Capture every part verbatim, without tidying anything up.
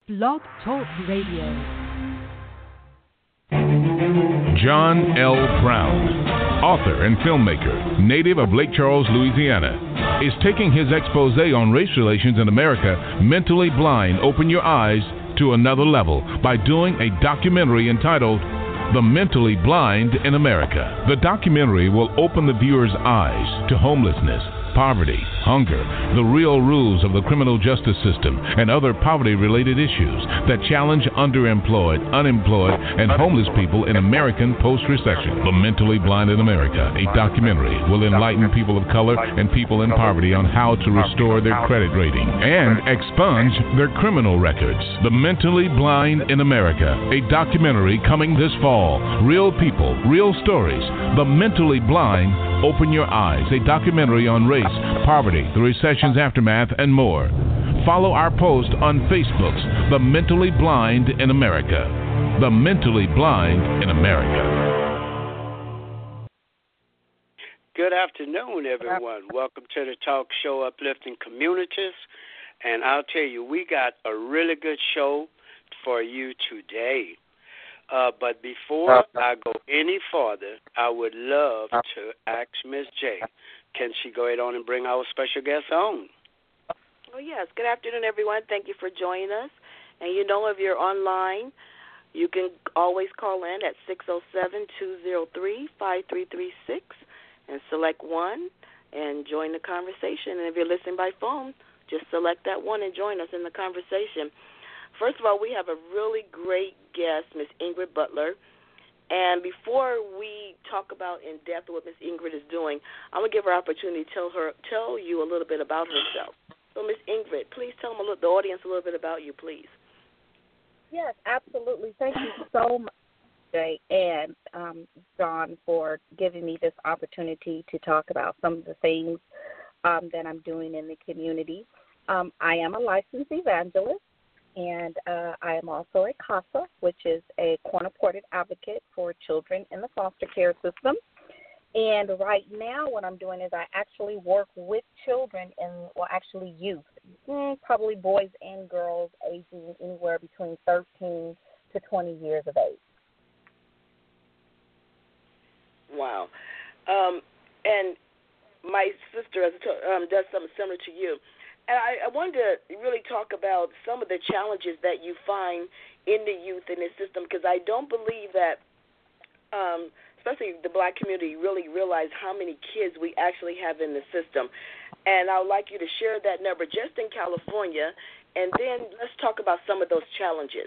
Blog Talk Radio. John L. Brown, author and filmmaker, native of Lake Charles, Louisiana, is taking his expose on race relations in America, Mentally Blind, Open Your Eyes, to another level by doing a documentary entitled The Mentally Blind in America. The documentary will open the viewer's eyes to homelessness, poverty, hunger, the real rules of the criminal justice system, and other poverty-related issues that challenge underemployed, unemployed, and homeless people in American post-recession. The Mentally Blind in America, a documentary, will enlighten people of color and people in poverty on how to restore their credit rating and expunge their criminal records. The Mentally Blind in America, a documentary coming this fall. Real people, real stories. The Mentally Blind, Open Your Eyes, a documentary on race, poverty, the recession's aftermath, and more. Follow our post on Facebook's The Mentally Blind in America. The Mentally Blind in America. Good afternoon, everyone. Welcome to the talk show, Uplifting Communities. And I'll tell you, we got a really good show for you today. Uh, but before I go any further, I would love to ask Miz J, can she go ahead on and bring our special guest on? Oh, yes. Good afternoon, everyone. Thank you for joining us. And you know, if you're online, you can always call in at six oh seven, two oh three, five three three six and select one and join the conversation. And if you're listening by phone, just select that one and join us in the conversation. First of all, we have a really great guest, Miss Ingrid Butler. And before we talk about in depth what Miss Ingrid is doing, I'm going to give her opportunity to tell her, tell you a little bit about herself. So, Miss Ingrid, please tell them a little, the audience a little bit about you, please. Yes, absolutely. Thank you so much, Jay and um, John, for giving me this opportunity to talk about some of the things um, that I'm doing in the community. Um, I am a licensed evangelist. And uh, I am also a CASA, which is a court-appointed advocate for children in the foster care system. And right now what I'm doing is I actually work with children, and well, actually youth, probably boys and girls aging anywhere between thirteen to twenty years of age. Wow. Um, and my sister um, does something similar to you. And I, I wanted to really talk about some of the challenges that you find in the youth in this system, because I don't believe that, um, especially the black community, really realize how many kids we actually have in the system. And I would like you to share that number just in California, and then let's talk about some of those challenges.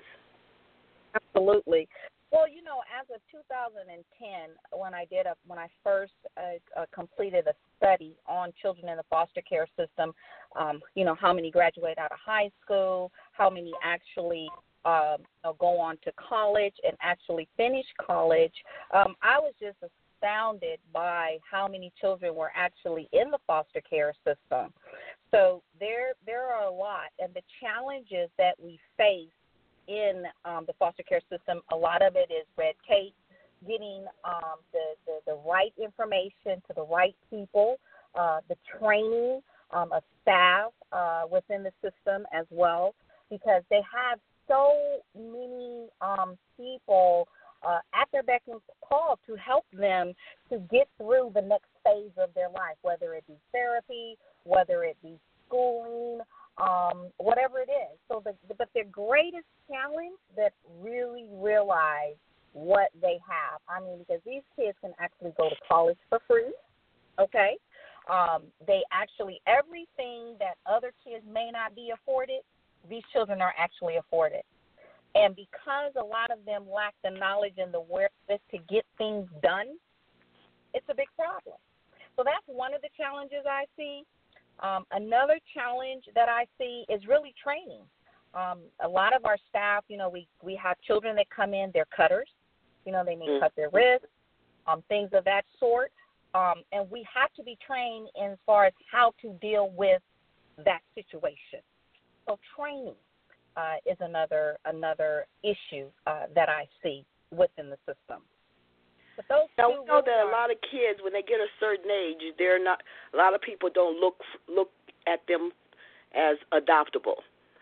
Absolutely. Well, you know, as of two thousand ten, when I did a, when I first uh, uh, completed a study on children in the foster care system, um, you know, how many graduate out of high school, how many actually um, you know, go on to college and actually finish college, um, I was just astounded by how many children were actually in the foster care system. So there, there are a lot, and the challenges that we face in um, the foster care system, a lot of it is red tape, getting um, the, the, the right information to the right people, uh, the training um, of staff uh, within the system as well, because they have so many um, people uh, at their beck and call to help them to get through the next phase of their life, whether it be therapy, whether it be schooling, Um, whatever it is. So, the, but their greatest challenge that really realize what they have. I mean, because these kids can actually go to college for free, okay? Um, they actually, everything that other kids may not be afforded, these children are actually afforded. And because a lot of them lack the knowledge and the awareness to get things done, it's a big problem. So that's one of the challenges I see. Um, another challenge that I see is really training. Um, a lot of our staff, you know, we, we have children that come in, they're cutters. You know, they may mm-hmm. cut their wrists, um, things of that sort. Um, and we have to be trained as far as how to deal with that situation. So training uh, is another another issue uh, that I see within the system. But those now we know that a lot of kids, when they get a certain age, they're not. A lot of people don't look look at them as adoptable,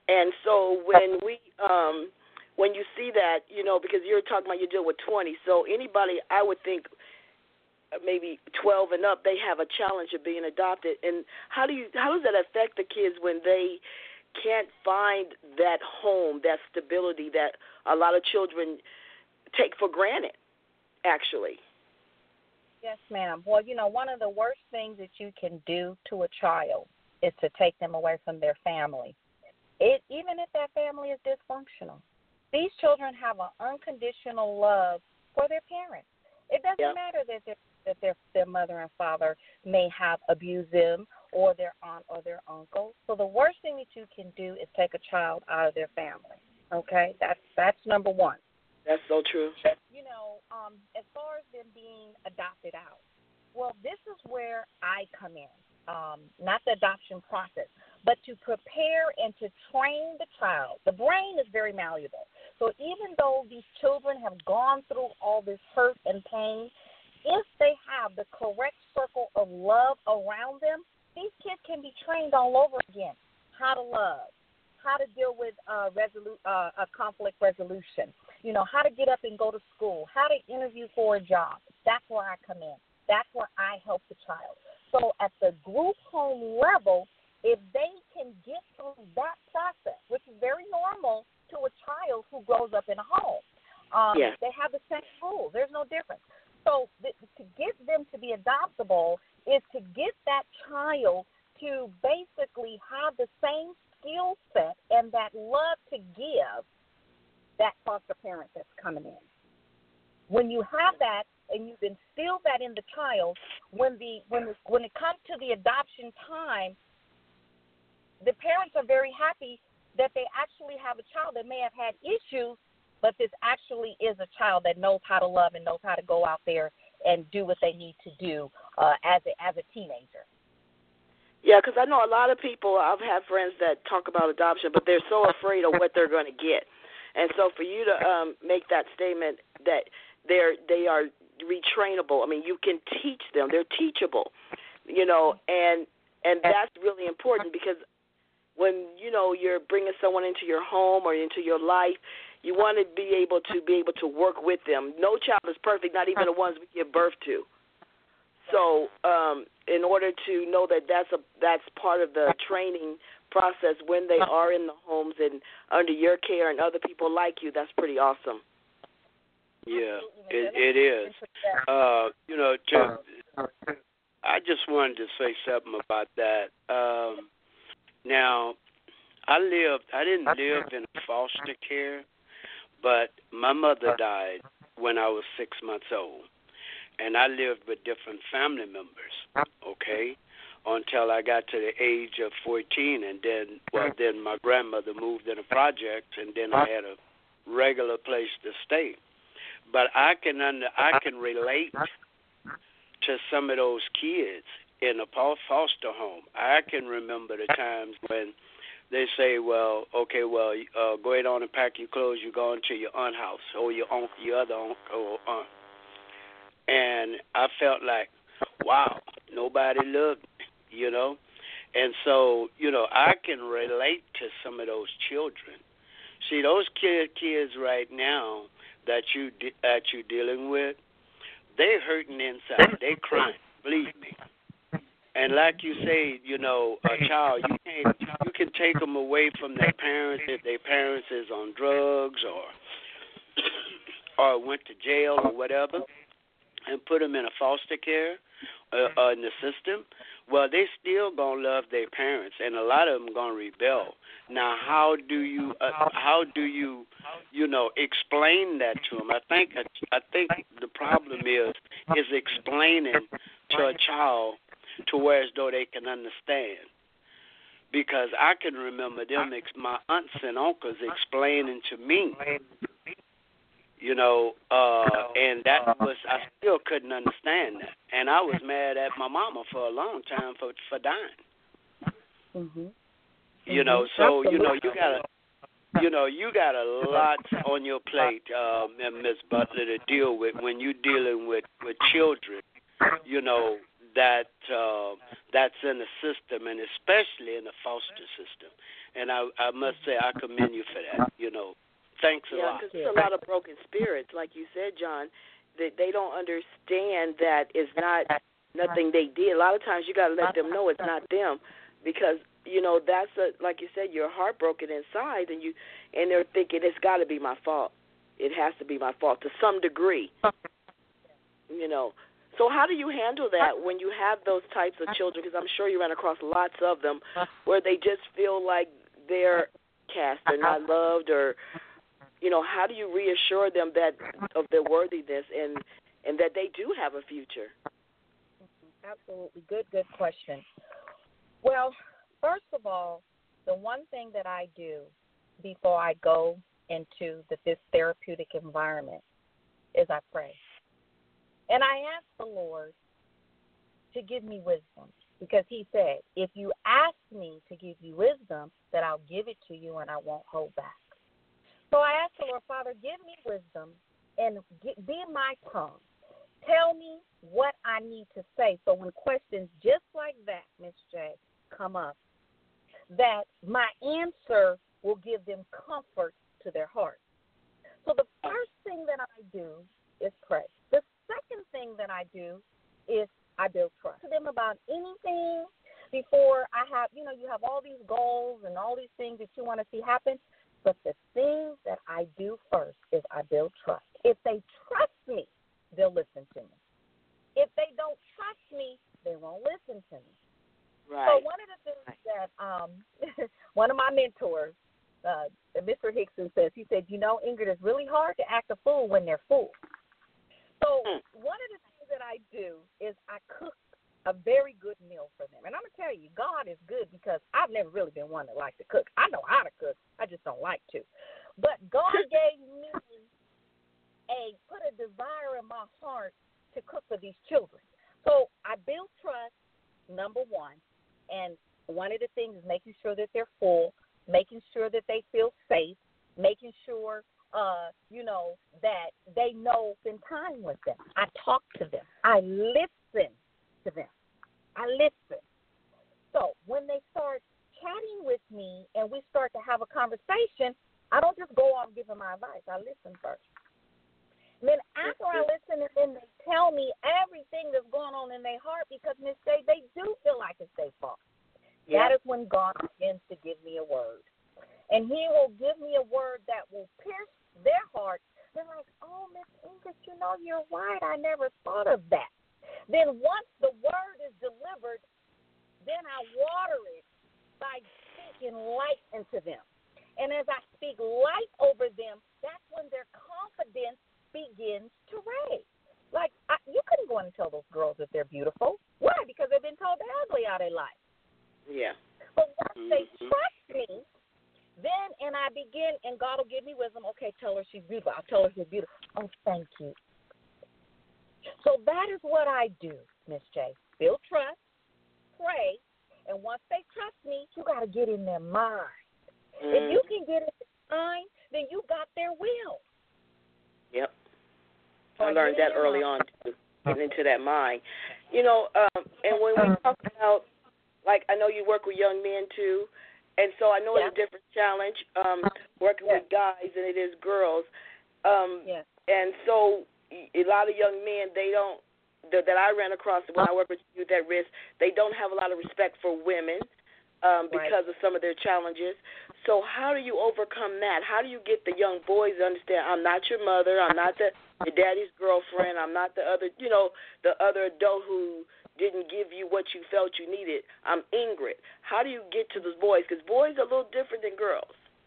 And so when we um, when you see that, you know, because you're talking about you deal with twenty, so anybody, I would think maybe twelve and up, they have a challenge of being adopted. And how do you how does that affect the kids when they can't find that home, that stability that a lot of children take for granted, actually? Yes, ma'am. Well, you know, one of the worst things that you can do to a child is to take them away from their family. It, even if that family is dysfunctional. These children have an unconditional love for their parents. It doesn't yeah. matter that, that their, their mother and father may have abused them or their aunt or their uncle. So the worst thing that you can do is take a child out of their family. Okay? That's, that's number one. That's so true. You know, um, as far as them being adopted out, well, this is where I come in, um, not the adoption process, but to prepare and to train the child. The brain is very malleable. So even though these children have gone through all this hurt and pain, if they have the correct circle of love around them, these kids can be trained all over again. How to love, how to deal with uh, resolu- uh, a conflict resolution, you know, how to get up and go to school, how to interview for a job. That's where I come in. That's where I help the child. So at the group home level, if they can get through that process, which is very normal to a child who grows up in a home, um, yeah. they have the same rules. There's no difference. So th- to get them to be adoptable is to get that child to basically have the same skill set and that love to give that foster parent that's coming in. When you have that and you've instilled that in the child, when the when the, when it comes to the adoption time, the parents are very happy that they actually have a child that may have had issues, but this actually is a child that knows how to love and knows how to go out there and do what they need to do uh, as a, as a teenager. Yeah, because I know a lot of people, I've had friends that talk about adoption, but they're so afraid of what they're going to get. And so for you to um, make that statement that they're they are retrainable, I mean, you can teach them. They're teachable, you know, and and that's really important because when, you know, you're bringing someone into your home or into your life, you want to be able to be able to work with them. No child is perfect, not even the ones we give birth to. So um, in order to know that that's a that's part of the training process when they are in the homes and under your care and other people like you, that's pretty awesome. Yeah, it, it is. Uh, you know, to, I just wanted to say something about that. Um, now, I lived, I didn't live in foster care, but my mother died when I was six months old. And I lived with different family members, okay, until I got to the age of fourteen. And then, well, then my grandmother moved in a project, and then I had a regular place to stay. But I can under, I can relate to some of those kids in a foster home. I can remember the times when they say, well, okay, well, uh, go ahead on and pack your clothes. You're going to your aunt's house or your uncle, your other uncle or aunt. And I felt like, wow, nobody loved me, you know. And so, you know, I can relate to some of those children. See, those kid, kids right now that you that you're dealing with, they're hurting inside. They're crying, believe me. And like you say, you know, a child, you can't you can take them away from their parents if their parents is on drugs or or went to jail or whatever, and put them in a foster care uh, uh, in the system, well, they still gonna love their parents, and a lot of them gonna rebel. Now, how do you, uh, how do you, you know, explain that to them? I think, I think the problem is is explaining to a child to where as though they can understand. Because I can remember them, my aunts and uncles explaining to me. You know, uh, and that was, I still couldn't understand that. And I was mad at my mama for a long time for, for dying. Mm-hmm. You know, so, you know, you got a, you know, you got a lot on your plate, uh, Miss Butler, to deal with when you're dealing with, with children, you know, that uh, that's in the system, and especially in the foster system. and I I must say I commend you for that. You know, thanks a yeah, lot. because it's a lot of broken spirits, like you said, John. That they don't understand that it's not nothing they did. A lot of times you got to let them know it's not them, because you know that's a, like you said, you're heartbroken inside, and you and they're thinking it's got to be my fault. It has to be my fault to some degree. You know. So how do you handle that when you have those types of children? Because I'm sure you run across lots of them where they just feel like they're cast, they're not loved, or, you know, how do you reassure them that of their worthiness and, and that they do have a future? Absolutely. Good, good question. Well, first of all, the one thing that I do before I go into the, this therapeutic environment is I pray. And I ask the Lord to give me wisdom, because he said, if you ask me to give you wisdom, that I'll give it to you and I won't hold back. So I ask the Lord, Father, give me wisdom and get, be my tongue. Tell me what I need to say. So when questions just like that, Miss J, come up, that my answer will give them comfort to their heart. So the first thing that I do is pray. The second thing that I do is I build trust to them about anything before I have, you know, you have all these goals and all these things that you want to see happen. But the thing that I do first is I build trust. If they trust me, they'll listen to me. If they don't trust me, they won't listen to me. Right. So one of the things that um, one of my mentors, uh, Mister Hickson, says, he said, you know, Ingrid, it's really hard to act a fool when they're full. So one of the things that I do is I cook a very good meal for them. And I'm going to tell you, God is good, because I've never really been one that likes to cook. I know how to cook. I just don't like to. But God gave me a, put a desire in my heart to cook for these children. So I build trust, number one. And one of the things is making sure that they're full, making sure that they feel safe, making sure Uh, you know, that they know, spend time with them. I talk to them. I listen to them. I listen. So when they start chatting with me and we start to have a conversation, I don't just go off giving my advice. I listen first. And then after I listen, and then they tell me everything that's going on in their heart, because, Miss J, they do feel like it's their fault. Yep. That is when God begins to give me a word. And he will give me a word that will pierce their heart. They're like, oh, Miss Ingrid, you know, you're right. I never thought of that. Then once the word is delivered, then I water it by speaking light into them. And as I speak light over them, that's when their confidence begins to raise. Like, I, you couldn't go and tell those girls that they're beautiful. Why? Because they've been told they're ugly all their life. Yeah. But once mm-hmm. they trust me, then, and I begin, and God will give me wisdom. Okay, tell her she's beautiful. I'll tell her she's beautiful. Oh, thank you. So that is what I do, Miss J. Build trust, pray, and once they trust me, you got to get in their mind. Mm. If you can get in their mind, then you got their will. Yep. So I learned that early on, too, getting into that mind. You know, um, and when we talk about, like, I know you work with young men, too. And so I know yeah. it's a different challenge um, working yeah. with guys than it is girls. Um, yeah. And so a lot of young men, they don't, that, that I ran across when I work with youth at risk, they don't have a lot of respect for women um, because right. of some of their challenges. So how do you overcome that? How do you get the young boys to understand, I'm not your mother, I'm not the your daddy's girlfriend, I'm not the other, you know, the other adult who didn't give you what you felt you needed. I'm Ingrid. How do you get to those boys? Because boys are a little different than girls.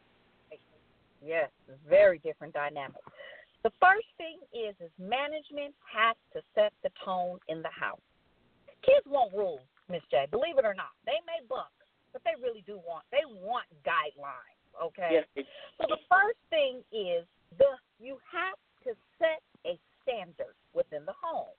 Yes, very different dynamic. The first thing is, is management has to set the tone in the house. Kids want rules, Miss J. Believe it or not. They may buck, but they really do want, they want guidelines, okay? Yes. So the first thing is the you have to set a standard within the home.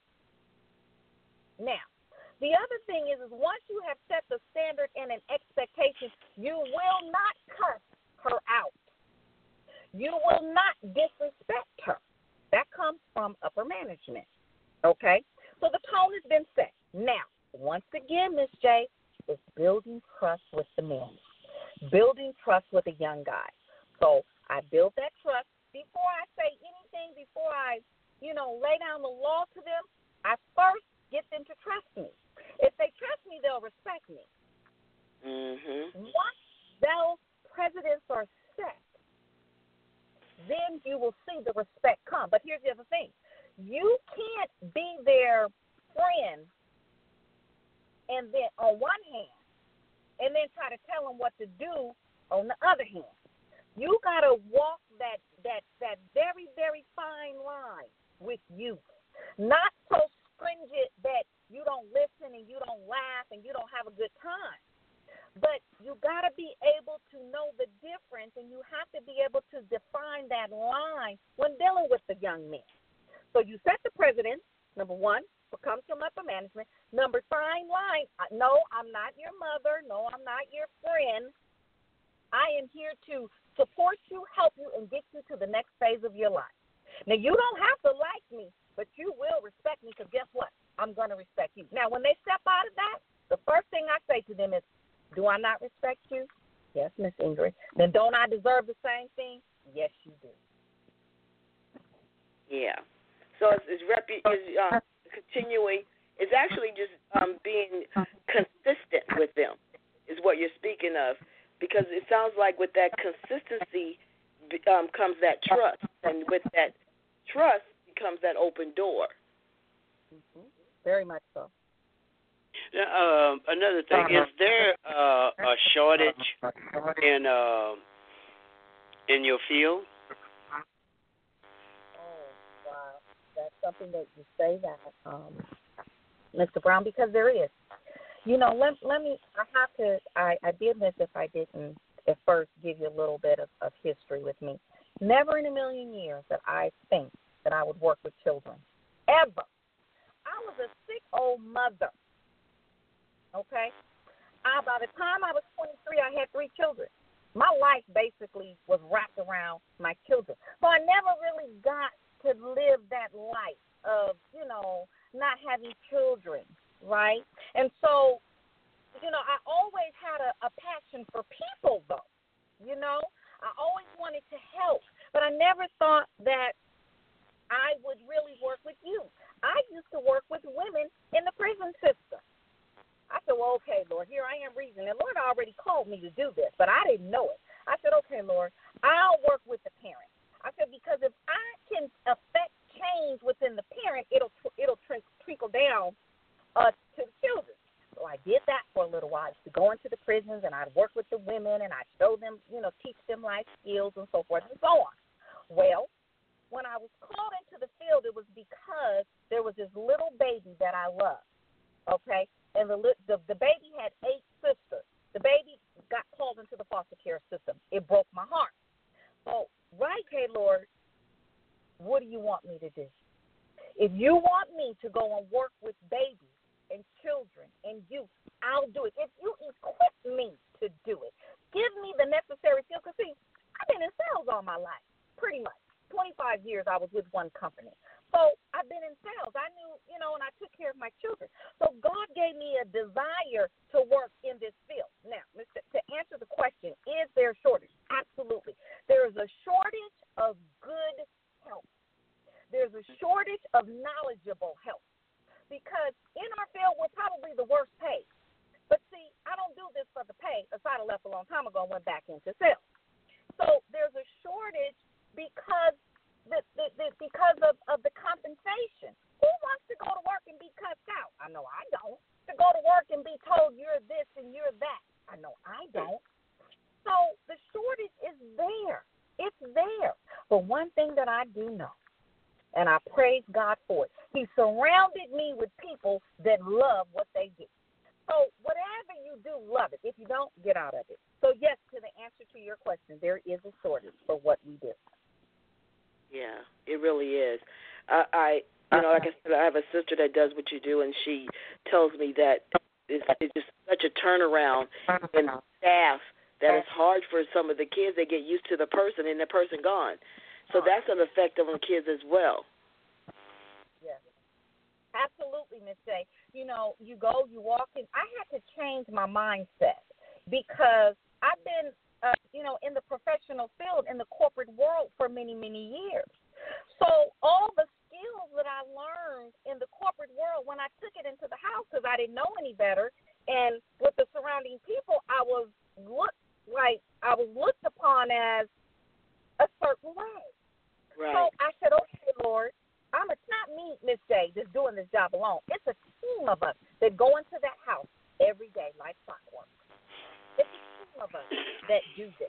Now, the other thing is, is once you have set the standard and an expectation, you will not cuss her out. You will not disrespect her. That comes from upper management, okay? So the tone has been set. Now, once again, Miss J, it's building trust with the men. building trust with a young guy. So I build that trust. Before I say anything, before I, you know, lay down the law to them, I first get them to trust me. If they trust me, they'll respect me. Mm-hmm. Once those precedents are set, then you will see the respect come. But here's the other thing. You can't be their friend and then on one hand and then try to tell them what to do on the other hand. You got to walk that, that, that very, very fine line with youth. Not so stringent that you don't listen and you don't laugh and you don't have a good time. But you got to be able to know the difference, and you have to be able to define that line when dealing with the young men. So you set the precedent, number one, what comes from upper management. Number fine line, no, I'm not your mother. No, I'm not your friend. I am here to support you, help you, and get you to the next phase of your life. Now, you don't have to like me, but you will respect me because guess what? I'm going to respect you. Now, when they step out of that, the first thing I say to them is, do I not respect you? Yes, Miss Ingrid. Then don't I deserve the same thing? Yes, you do. Yeah. So it's, it's, repu- it's uh, continuing. It's actually just um, being consistent with them is what you're speaking of, because it sounds like with that consistency um, comes that trust, and with that trust becomes that open door. Mm-hmm. Very much so. Uh, another thing, is there uh, a shortage in uh, in your field? Oh, wow. That's something that you say that, um, Mister Brown, because there is. You know, let, let me, I have to, I, I did this if I didn't at first give you a little bit of, of history with me. Never in a million years that I think that I would work with children. Ever. I was a sick old mother. Okay? I, by the time I was twenty-three, I had three children. My life basically was wrapped around my children. So I never really got to live that life of, you know, not having children, right? And so, you know, I always had a, a passion for people, though, you know. I always wanted to help, but I never thought that I would really work with youth. I used to work with women in the prison system. I said, well, okay, Lord, here I am reasoning. The Lord already called me to do this, but I didn't know it. I said, okay, Lord, I'll work with the parent. I said, because if I can affect change within the parent, it'll it'll tr- trickle down uh, to the children. So I did that for a little while. I used to go into the prisons, and I'd work with the women, and I'd show them, you know, teach them life skills and so forth and so on. Well, when I was called into the field, it was because there was this little baby that I loved, okay? And the, the the baby had eight sisters. The baby got called into the foster care system. It broke my heart. So, right, okay, Lord, what do you want me to do? If you want me to go and work with babies and children and youth, I'll do it. If you equip me to do it, give me the necessary skill. Because, see, I've been in sales all my life, pretty much. twenty-five years I was with one company. So I've been in sales. I knew, you know, and I took care of my children. So God gave me a desire to work in this field. Now, to answer the question, is there a shortage? Absolutely. There is a shortage of good help. There's a shortage of knowledgeable help. Because in our field, we're probably the worst paid. But see, I don't do this for the pay. Aside, I left a long time ago and went back into sales. So there's a shortage because the, the, the, because of, of the compensation. Who wants to go to work and be cussed out? I know I don't. To go to work and be told you're this and you're that. I know I don't. So the shortage is there. It's there. But one thing that I do know, and I praise God for it, He surrounded me with people that love what they do. So whatever you do, love it. If you don't, get out of it. So, yes, to the answer to your question, there is a shortage for what we do. Yeah, it really is. Uh, I, you know, like I said, I have a sister that does what you do, and she tells me that it's, it's just such a turnaround in staff that it's hard for some of the kids. They get used to the person, and the person gone. So that's an effect on kids as well. Yes, absolutely, Miss J. You know, you go, you walk in. I had to change my mindset because I've been, uh, you know, in the professional field, in the corporate world for many, many years. So all the skills that I learned in the corporate world, when I took it into the house, because I didn't know any better, and with the surrounding people, I was looked like I was looked upon as a certain way. Right. So I said, okay, Lord, I'm it's not me, Miss J, that's doing this job alone. It's a team of us that go into that house every day like clockwork. It's a team of us that do this.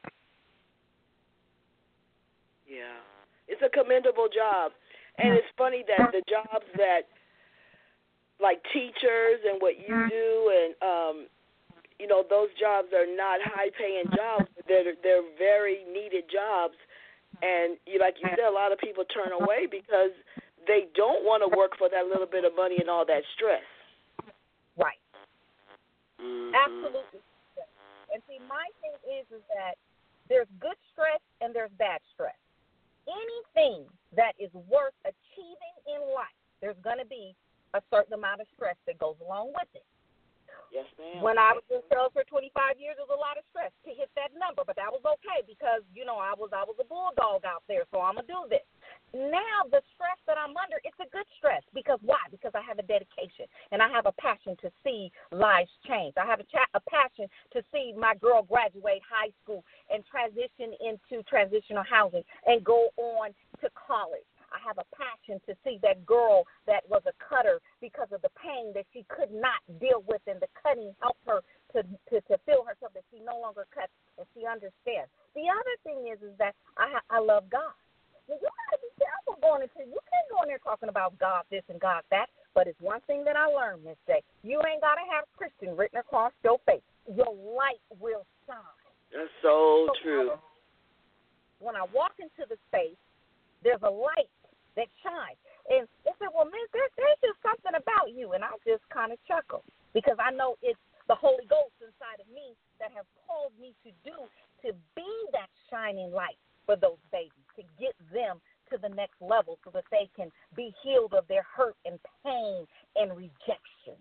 Yeah. It's a commendable job. And it's funny that the jobs that, like teachers and what you do, and, um, you know, those jobs are not high-paying jobs, but they're, they're very needed jobs. And you, like you said, a lot of people turn away because they don't want to work for that little bit of money and all that stress. Right. Mm-hmm. Absolutely. And see, my thing is, is that there's good stress and there's bad stress. Anything that is worth achieving in life, there's going to be a certain amount of stress that goes along with it. Yes, ma'am. When I was in sales for twenty-five years, there was a lot of stress to hit that number, but that was okay because, you know, I was I was a bulldog out there, so I'm going to do this. Now the stress that I'm under, it's a good stress. Because why? Because I have a dedication, and I have a passion to see lives change. I have a, cha- a passion to see my girl graduate high school and transition into transitional housing and go on to college. I have a passion to see that girl that was a cutter because of the pain that she could not deal with, and the cutting helped her to, to, to feel herself that she no longer cuts and she understands. The other thing is, is that I, I love God. Now, you got to be careful going into, you can't go in there talking about God this and God that, but it's one thing that I learned, Miss J. You ain't got to have Christian written across your face. Your light will shine. That's so, so true. I, when I walk into the space, there's a light that shines. And they said, well, Miss, there, there's just something about you. And I just kind of chuckle because I know it's the Holy Ghost inside of me that has called me to do, to be that shining light for those babies, to get them to the next level so that they can be healed of their hurt and pain and rejection.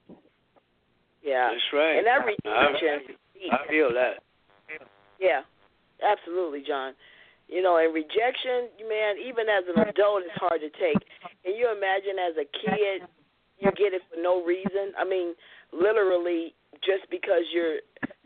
Yeah. That's right. And that rejection. I feel that. Yeah, absolutely, John. You know, and rejection, man, even as an adult, it's hard to take. Can you imagine as a kid, you get it for no reason? I mean, literally, just because you're,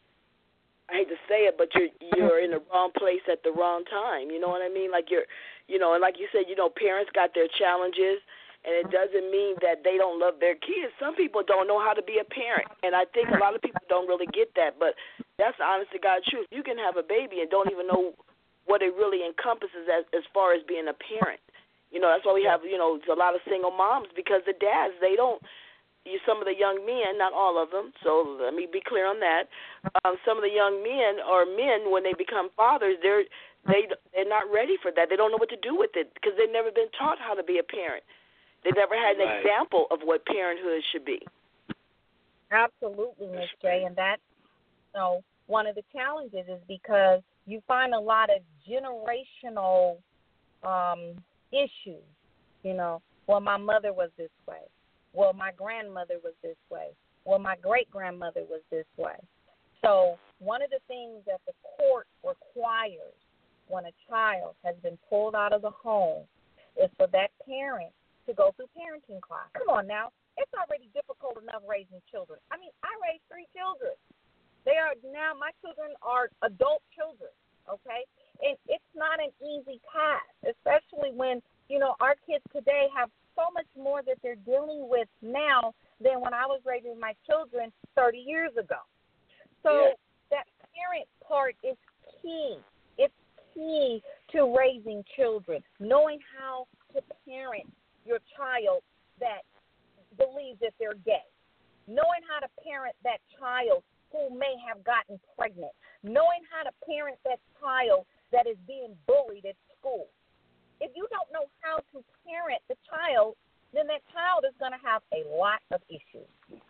I hate to say it, but you're you're in the wrong place at the wrong time. You know what I mean? Like you're, you know, and like you said, you know, parents got their challenges, and it doesn't mean that they don't love their kids. Some people don't know how to be a parent, and I think a lot of people don't really get that. But that's the honest to God truth. You can have a baby and don't even know what it really encompasses as as far as being a parent. You know, that's why we have, you know, a lot of single moms because the dads, they don't, you, some of the young men, not all of them, so let me be clear on that, um, some of the young men or men, when they become fathers, they're, they, they're not ready for that. They don't know what to do with it because they've never been taught how to be a parent. They've never had an Right. example of what parenthood should be. Absolutely, Miss J, and that's, you know, one of the challenges is because you find a lot of generational um, issues. You know, well, my mother was this way. Well, my grandmother was this way. Well, my great-grandmother was this way. So one of the things that the court requires when a child has been pulled out of the home is for that parent to go through parenting class. Come on now. It's already difficult enough raising children. I mean, I raised three children. They are now, my children are adult children, okay? And it's not an easy task, especially when, you know, our kids today have so much more that they're dealing with now than when I was raising my children thirty years ago. So Yeah. that parent part is key. It's key to raising children, knowing how to parent your child that believes that they're gay, knowing how to parent that child who may have gotten pregnant, knowing how to parent that child that is being bullied at school. If you don't know how to parent the child, then that child is going to have a lot of issues.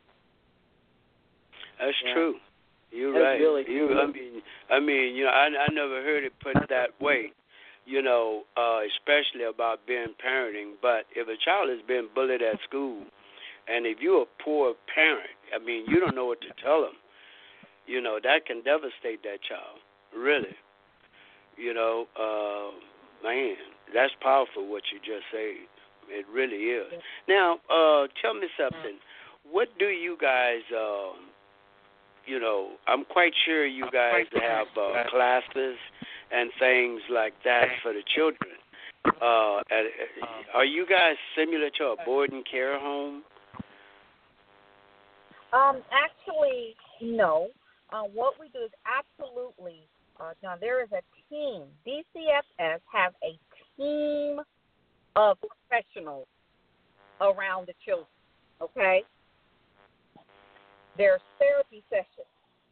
That's Yeah. true. You're That's right. really you, true. I mean, I mean, you know, I, I never heard it put that way. You know, uh, especially about being parenting. But if a child has been bullied at school, and if you're a poor parent, I mean, you don't know what to tell them. you know, that can devastate that child, really. You know, uh, man, that's powerful what you just said. It really is. Now, uh, tell me something. What do you guys, um, you know, I'm quite sure you guys have uh, classes and things like that for the children. Uh, are you guys similar to a boarding care home? Um, actually, no. Uh, what we do is absolutely, uh, now there is a team. D C F S have a team of professionals around the children, okay? There's therapy sessions.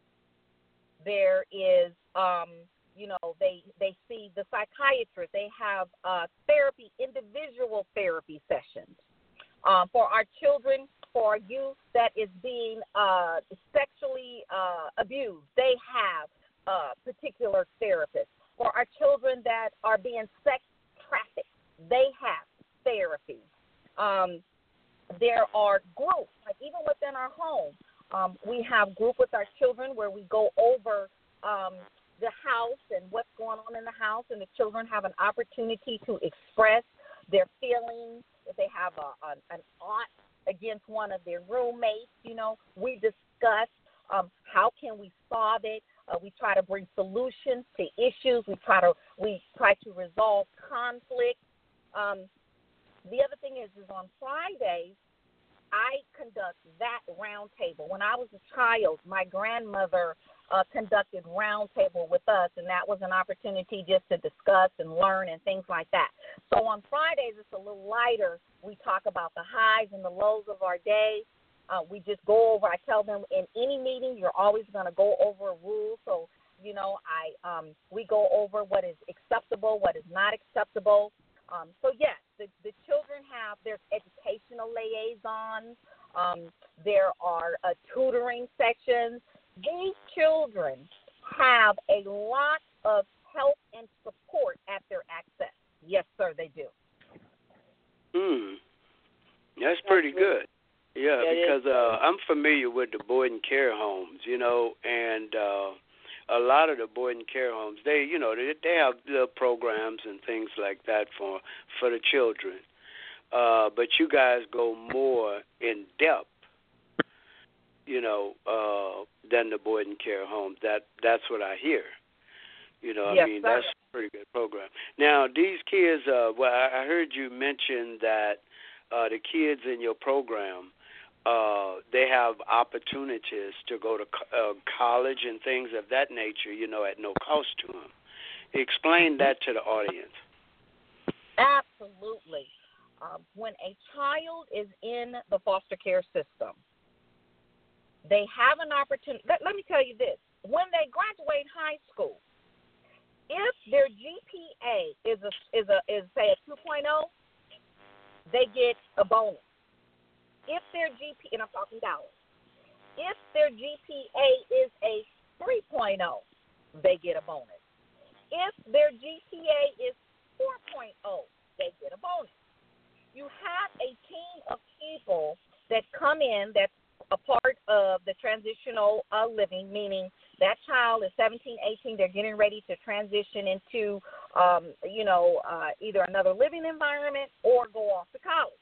There is, um, you know, they they see the psychiatrist. They have uh, therapy, individual therapy sessions. Um, for our children, for our youth that is being uh, sexually uh, abused, they have uh, particular therapists. For our children that are being sex trafficked, they have therapy. Um, there are groups, like even within our home, um, we have group with our children where we go over um, the house and what's going on in the house, and the children have an opportunity to express their feelings. If they have a, a, an aunt against one of their roommates, you know, we discuss um, how can we solve it. Uh, we try to bring solutions to issues. We try to we try to resolve conflict. Um, the other thing is, is on Fridays, I conduct that round table. When I was a child, my grandmother uh, conducted round table with us, and that was an opportunity just to discuss and learn and things like that. So on Fridays, it's a little lighter. We talk about the highs and the lows of our day. Uh, we just go over, I tell them in any meeting, you're always going to go over a rule. So, you know, I um, we go over what is acceptable, what is not acceptable. Um, so, yes, the, the children have, there's educational liaisons. Um, there are uh, tutoring sections. These children have a lot of help and support at their access. Yes, sir, they do. Hmm. That's pretty good. Yeah, because uh, I'm familiar with the boarding care homes, you know, and uh, a lot of the boarding care homes, they, you know, they, they have little programs and things like that for for the children. Uh, but you guys go more in depth, you know, uh, than the boarding care homes. That that's what I hear. You know, yes, I mean, sir. that's a pretty good program. Now, these kids, uh, well, I heard you mention that uh, the kids in your program, Uh, they have opportunities to go to co- uh, college and things of that nature, you know, at no cost to them. Explain that to the audience. Absolutely. Um, when a child is in the foster care system, they have an opportunity. Let, let me tell you this. When they graduate high school, if their G P A is, a, is, a, is say, a two point oh, they get a bonus. If their G P A, and I'm talking dollars, if their G P A is a three point oh, they get a bonus. If their G P A is four point oh, they get a bonus. You have a team of people that come in that's a part of the transitional uh, living, meaning that child is seventeen, eighteen, they're getting ready to transition into, um, you know, uh, either another living environment or go off to college.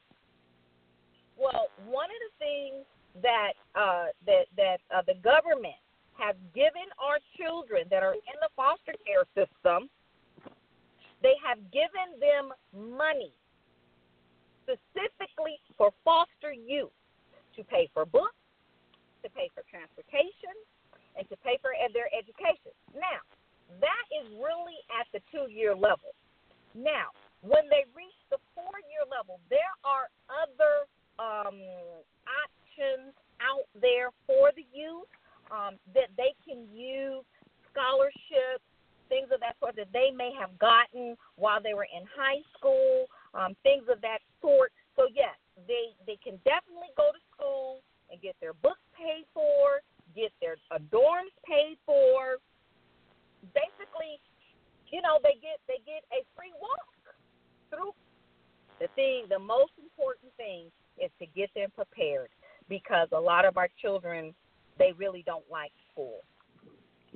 Well, one of the things that uh, that that uh, the government has given our children that are in the foster care system, they have given them money specifically for foster youth to pay for books, to pay for transportation, and to pay for their education. Now, that is really at the two-year level. Now, when they reach the four-year level, there are other Um, options out there for the youth um, that they can use, scholarships, things of that sort that they may have gotten while they were in high school, um, things of that sort. So, yes, they, they can definitely go to school and get their books paid for, get their uh, dorms paid for. Basically, you know, they get they get a free walk through. The thing, the most important thing is to get them prepared, because a lot of our children, they really don't like school.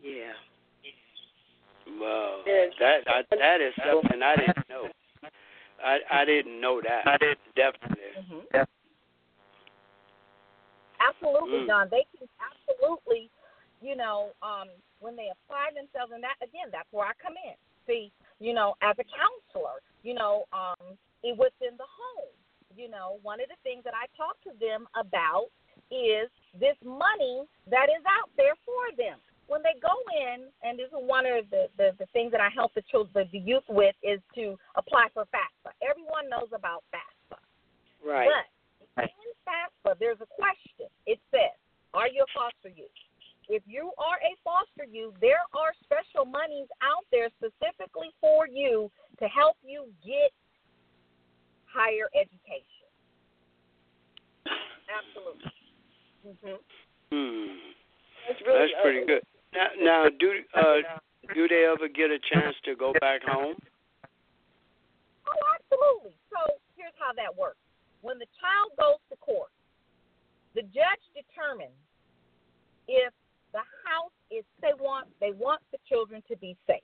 Yeah. Well, that I, that is something I didn't know. I I didn't know that. I did definitely. Mm-hmm. Yeah. Absolutely, mm. John. They can absolutely, you know, um, when they apply themselves, and that again, that's where I come in. See, you know, as a counselor, you know, um, it within the home. You know, one of the things that I talk to them about is this money that is out there for them. When they go in, and this is one of the, the, the things that I help the children, the youth with, is to apply for FAFSA. Everyone knows about FAFSA. Right. But in FAFSA, there's a question. It says, are you a foster youth? If you are a foster youth, there are special monies out there specifically for you to help you get higher education. Absolutely. Mm-hmm. Hmm. That's, really, That's pretty uh, good. Now, now do uh, do they ever get a chance to go back home? Oh, absolutely. So here's how that works. When the child goes to court, the judge determines if the house is they want they want the children to be safe.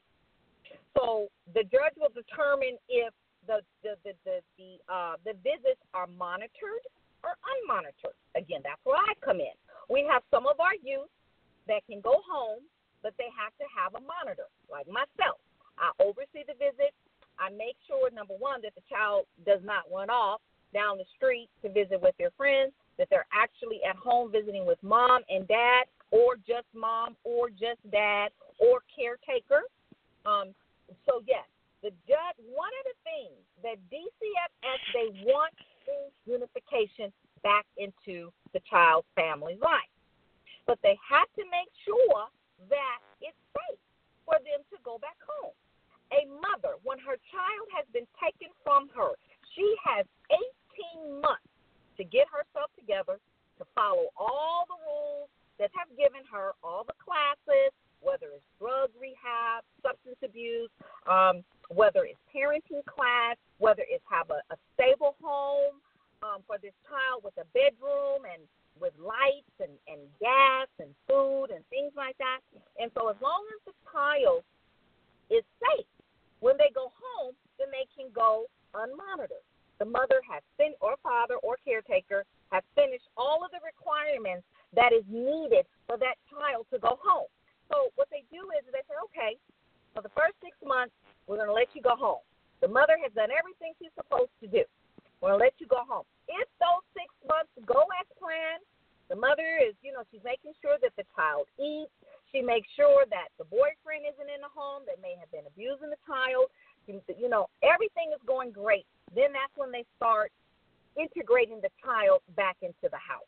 So the judge will determine if the the the the the, uh, the visits are monitored or unmonitored. Again, that's where I come in. We have some of our youth that can go home, but they have to have a monitor, like myself. I oversee the visit. I make sure, number one, that the child does not run off down the street to visit with their friends, that they're actually at home visiting with mom and dad, or just mom, or just dad, or caretaker. Um, so, yes, the judge, one of the things that D C F S, they want is unification back into the child's family life. But they have to make sure that it's safe for them to go back home. A mother, when her child has been taken from her, she has eighteen months to get herself together, to follow all the rules that have given her, all the classes, whether it's drug rehab, substance abuse, um, whether it's parenting class, whether it's have a, a stable home um, for this child with a bedroom and with lights and, and gas and food and things like that. And so as long as the child is safe, when they go home, then they can go unmonitored. The mother has fin- or father or caretaker has finished all of the requirements that is needed for that child to go home. So what they do is they say, okay, for the first six months, we're going to let you go home. The mother has done everything she's supposed to do. We're going to let you go home. If those six months go as planned, the mother is, you know, she's making sure that the child eats. She makes sure that the boyfriend isn't in the home that may have been abusing the child. You know, everything is going great. Then that's when they start integrating the child back into the house.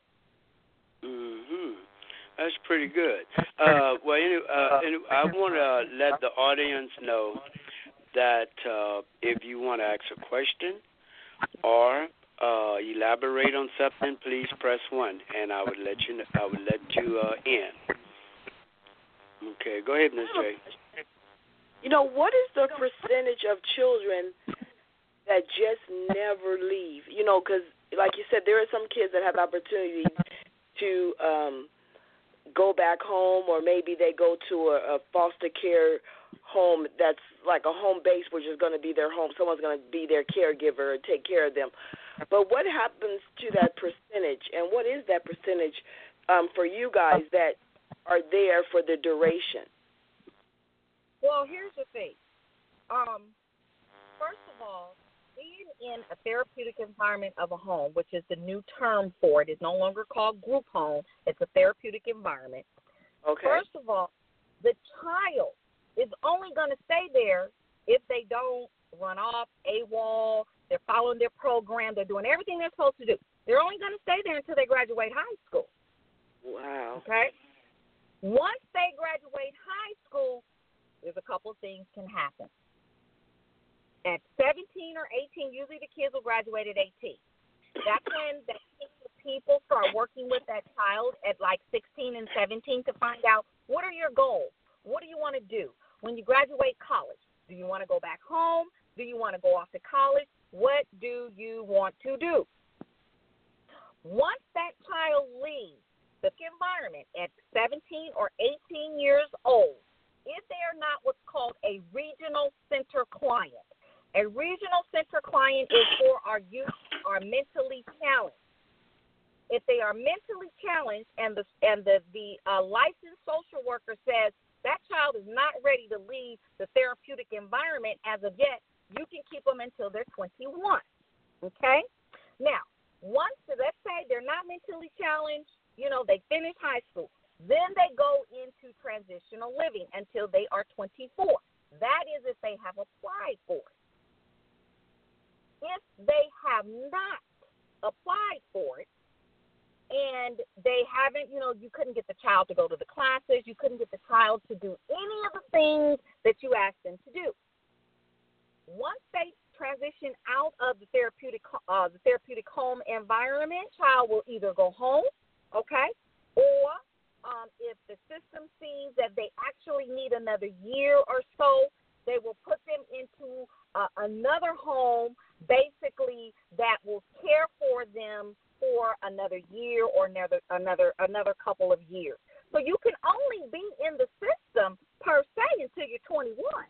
Mm-hmm. That's pretty good. Uh, well, anyway, uh, anyway, I want to let the audience know that uh, if you want to ask a question or uh, elaborate on something, please press one, and I would let you. I would let you uh, in. Okay, go ahead, Miz J. You know, what is the percentage of children that just never leave? You know, because like you said, there are some kids that have opportunities to um, go back home, or maybe they go to a, a foster care home that's like a home base, which is going to be their home. Someone's going to be their caregiver and take care of them. But what happens to that percentage, and what is that percentage um, for you guys that are there for the duration? Well, here's the thing. Um, first of all, being in a therapeutic environment of a home, which is the new term for it, is no longer called group home. It's a therapeutic environment. Okay. First of all, the child is only going to stay there if they don't run off, AWOL, they're following their program, they're doing everything they're supposed to do. They're only going to stay there until they graduate high school. Wow. Okay? Once they graduate high school, there's a couple of things can happen. At seventeen or eighteen, usually the kids will graduate at eighteen. That's when the people start working with that child at like sixteen and seventeen to find out, what are your goals? What do you want to do? When you graduate college, do you want to go back home? Do you want to go off to college? What do you want to do? Once that child leaves therapeutic environment at seventeen or eighteen years old, if they are not what's called a regional center client. A regional center client is for our youth who are mentally challenged. If they are mentally challenged and the and the, the uh, licensed social worker says that child is not ready to leave the therapeutic environment as of yet, you can keep them until they're twenty-one. Okay? Now, once, let's say they're not mentally challenged, you know, they finish high school. Then they go into transitional living until they are twenty-four. That is if they have applied for it. If they have not applied for it and they haven't, you know, you couldn't get the child to go to the classes, you couldn't get the child to do any of the things that you asked them to do. Once they transition out of the therapeutic uh, the therapeutic home environment, child will either go home, okay, or um, if the system sees that they actually need another year or so, they will put them into uh, another home, basically that will care for them for another year or another another another couple of years. So you can only be in the system per se until you're twenty-one.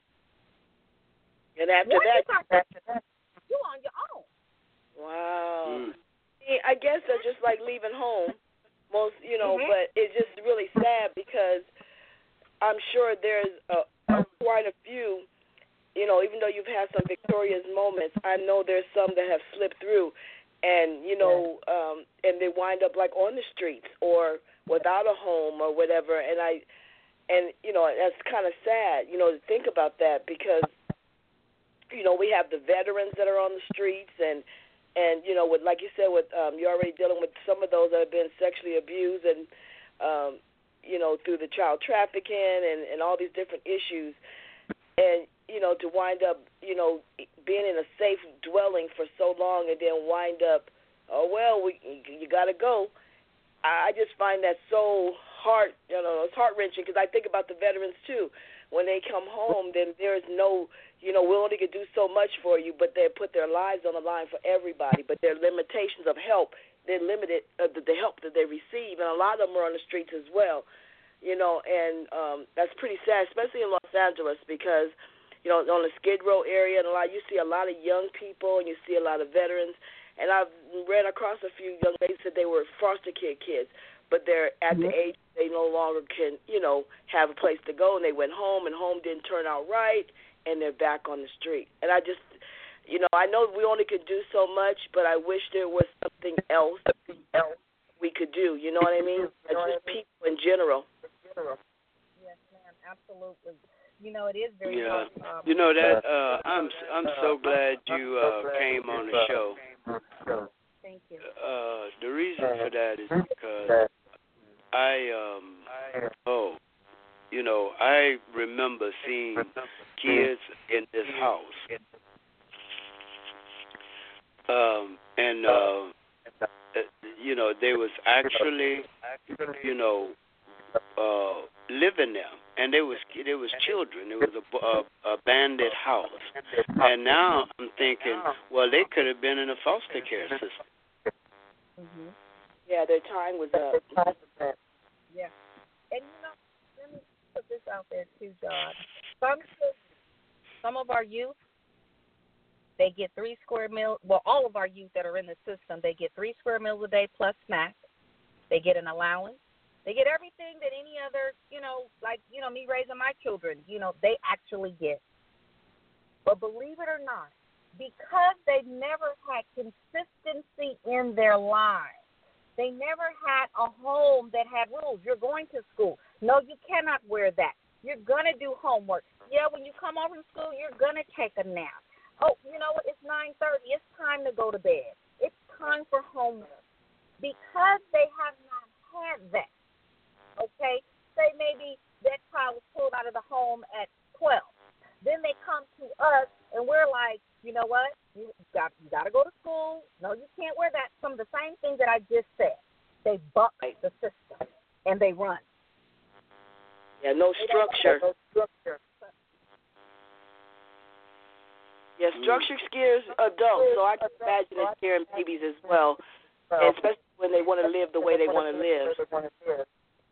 And after Once that, you're on your own. Wow. Mm. See, I guess that's just like leaving home. Most, you know, mm-hmm. but it's just really sad because I'm sure there's a, a, quite a few, you know, even though you've had some victorious moments, I know there's some that have slipped through and, you know, um, and they wind up like on the streets or without a home or whatever. And I, and, you know, that's kind of sad, you know, to think about that because, you know, we have the veterans that are on the streets and, and you know, with like you said, with um, you're already dealing with some of those that have been sexually abused and, um, you know, through the child trafficking and, and all these different issues. And, you know, to wind up, you know, being in a safe dwelling for so long and then wind up, oh, well, we, you got to go. I just find that so heart, you know, it's heart-wrenching because I think about the veterans, too. When they come home, then there's no, you know, we only can do so much for you, but they put their lives on the line for everybody. But their limitations of help, they're limited, uh, the, the help that they receive, and a lot of them are on the streets as well, you know, and um, that's pretty sad, especially in Los Angeles because, you know, on the Skid Row area, and a lot, you see a lot of young people and you see a lot of veterans. And I've ran across a few young ladies that they were foster kid kids, but they're at mm-hmm. the age they no longer can, you know, have a place to go, and they went home, and home didn't turn out right, and they're back on the street. And I just, you know, I know we only could do so much, but I wish there was something else, something else we could do. You know what I mean? Like just people in general. Yes, ma'am, absolutely. You know, it is very yeah. hard. Um, you know that uh, I'm I'm so glad you uh, came on the show. Thank you. Uh, the reason for that is because I um oh you know I remember seeing kids in this house um and uh you know they was actually you know uh living there. And there was there was children. It was a, a, a bandit house. And now I'm thinking, well, they could have been in a foster care system. Mm-hmm. Yeah, their time was up. Yeah. And, you know, let me put this out there, too, John. Some, some of our youth, they get three square meals. Well, all of our youth that are in the system, they get three square meals a day plus snacks. They get an allowance. They get everything that any other, you know, like, you know, me raising my children, you know, they actually get. But believe it or not, because they've never had consistency in their lives, they never had a home that had rules. You're going to school. No, you cannot wear that. You're going to do homework. Yeah, when you come home from school, you're going to take a nap. Oh, you know what? It's nine thirty. It's time to go to bed. It's time for homework. Because they have not had that. Okay, say maybe that child was pulled out of the home at twelve. Then they come to us, and we're like, you know what? You got you got to go to school. No, you can't wear that. Some of the same things that I just said. They buck the system, and they run. Yeah, no structure. No structure. Yeah, structure scares adults, so I can imagine it scaring babies as well. especially when they want to live the way they want to live.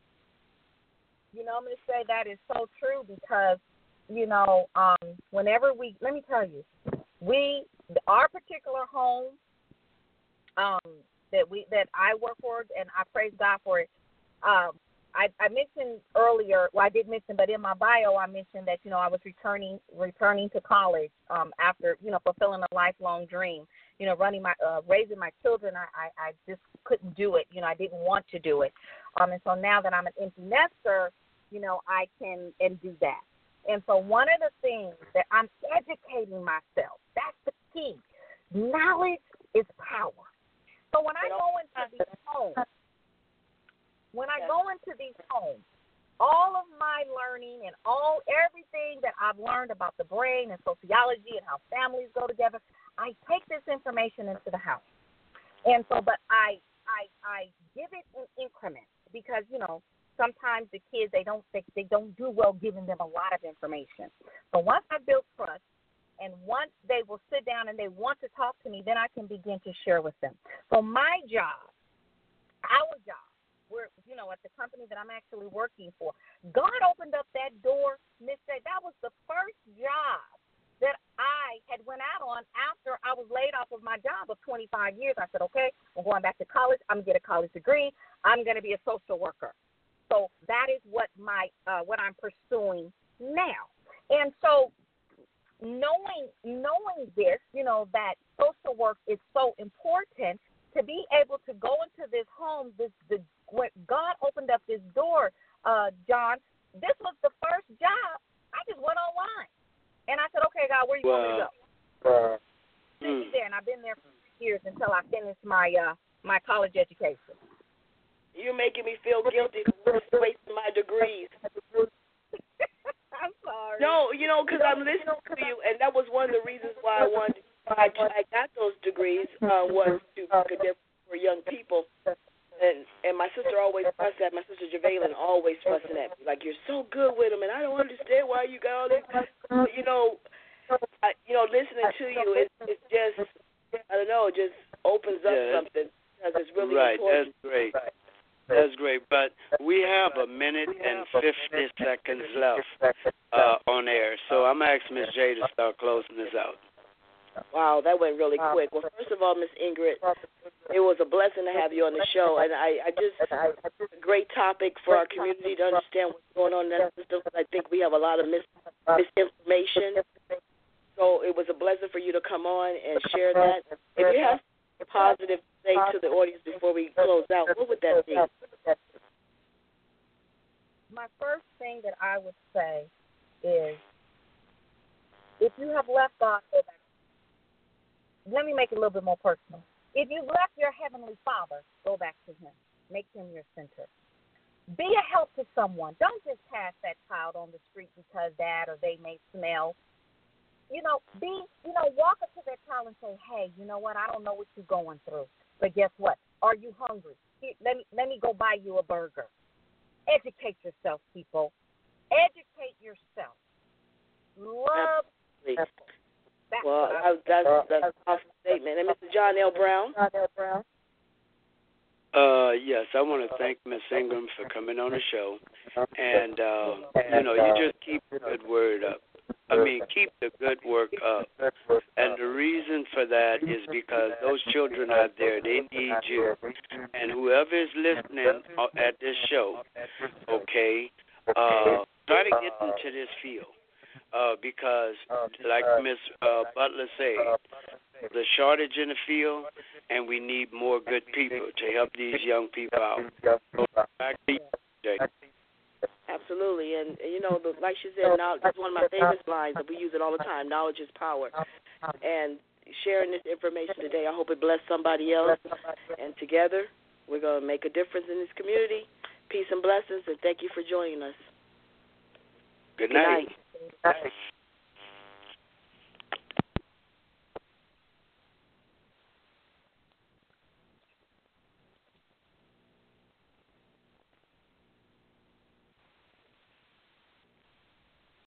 You know, Miss Shay, that is so true because, you know, um, whenever we, let me tell you, we, our particular home um, that we, that I work for, and I praise God for it, um, I, I mentioned earlier, well, I did mention, but in my bio, I mentioned that, you know, I was returning returning to college um, after, you know, fulfilling a lifelong dream, you know, running my, uh, raising my children. I, I, I just couldn't do it. You know, I didn't want to do it. Um, and so now that I'm an empty nester, you know, I can and do that. And so one of the things that I'm educating myself, that's the key. Knowledge is power. So when I go into these homes, when I go into these homes, all of my learning and all everything that I've learned about the brain and sociology and how families go together, I take this information into the house. And so, but I I I give it in increments because, you know, sometimes the kids, they don't they, they don't do well giving them a lot of information. So once I build trust and once they will sit down and they want to talk to me, then I can begin to share with them. So my job, our job, we're, you know, at the company that I'm actually working for, God opened up that door, Miss J. That was the first job that I had went out on after I was laid off of my job of twenty-five years. I said, okay, I'm going back to college. I'm going to get a college degree. I'm going to be a social worker. So that is what my uh, what I'm pursuing now. And so knowing knowing this, you know, that social work is so important to be able to go into this home, this the when God opened up this door, uh, John, this was the first job. I just went online. And I said, okay, God, where you wow. want me to go? Uh, mm. there, and I've been there for years until I finished my uh, my college education. You're making me feel guilty for wasting my degrees. I'm sorry. No, you know, because I'm listening to you, and that was one of the reasons why I wanted. I, I got those degrees uh, was to make a difference for young people. And and my sister always fussed at my sister Javelin always fussing at me like, you're so good with them, and I don't understand why you got all this. You know, I, you know, listening to you, it it just I don't know, it just opens up yeah, something because it's really right. important. That's great. That's great. But we have a minute and fifty seconds left uh, on air, so I'm asking Miss J to start closing this out. Wow, that went really quick. Well, first of all, Miss Ingrid, it was a blessing to have you on the show, and I, I just, a great topic for our community to understand what's going on in that system. I think we have a lot of mis, misinformation, so it was a blessing for you to come on and share that. If you have a positive to say to the audience before we close out, what would that be? My first thing that I would say is, if you have left God, go back. Let me make it a little bit more personal. If you left your Heavenly Father, go back to Him. Make Him your center. Be a help to someone. Don't just pass that child on the street because dad or they may smell. You know, be, you know, walk up to that child and say, hey, you know what, I don't know what you're going through, but guess what? Are you hungry? Here, let me, let me go buy you a burger. Educate yourself, people. Educate yourself. Love people. That's well, I, that's, that's an awesome statement. And Mister John L. Brown? John L. Brown? Uh, yes, I want to thank Miss Ingram for coming on the show. And, uh, you know, you just keep the good word up. I mean, keep the good work up. And the reason for that is because those children out there, they need you. And whoever is listening at this show, okay, uh, try to get into this field. Uh, because, like Miss uh, Butler said, the shortage in the field, and we need more good people to help these young people out. So back to you, Jay. Absolutely, and you know, the, like she said, knowledge is one of my favorite lines, and we use it all the time. Knowledge is power, and sharing this information today, I hope it bless somebody else. And together, we're gonna make a difference in this community. Peace and blessings, and thank you for joining us. Good night. Good night.